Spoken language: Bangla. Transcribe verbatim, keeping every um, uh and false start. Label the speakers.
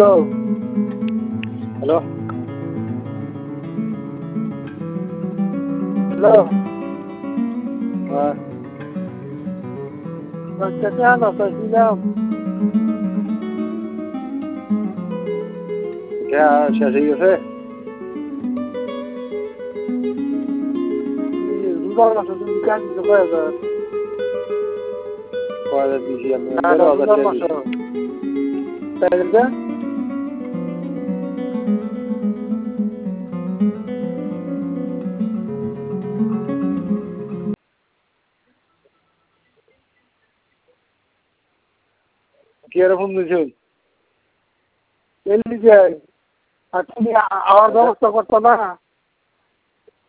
Speaker 1: হ্যালো হ্যালো হ্যালো হ্যাঁ বাচ্চাকে আনা চাইছিলাম হ্যাঁ শেষ হয়ে গেছে রুদার মাসে তুমি কাজ দিতে কয় হাজার কয় হাজার দিয়েছি আমি তেরো হাজার টাকা দিয়েছি কি এরকম দিয়েছেন এমনি যাই আর তুমি আওয়ার ব্যবস্থা করতো না